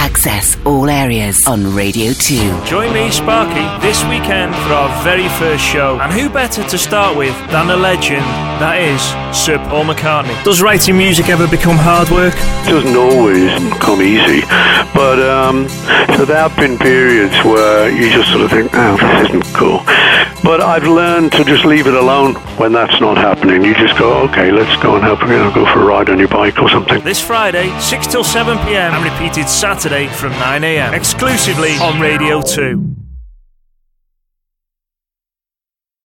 Access all areas on Radio 2. Join me, Sparky, this weekend for our very first show. And who better to start with than a legend, that is Sir Paul McCartney. Does writing music ever become hard work? It doesn't always come easy, but so there have been periods where you just sort of think, oh, this isn't cool. But I've learned to just leave it alone when that's not happening. You just go, okay, let's go and help go for a ride on your bike or something. This Friday, 6 till 7 p.m. and repeated Saturday from 9 a.m. exclusively on Radio 2.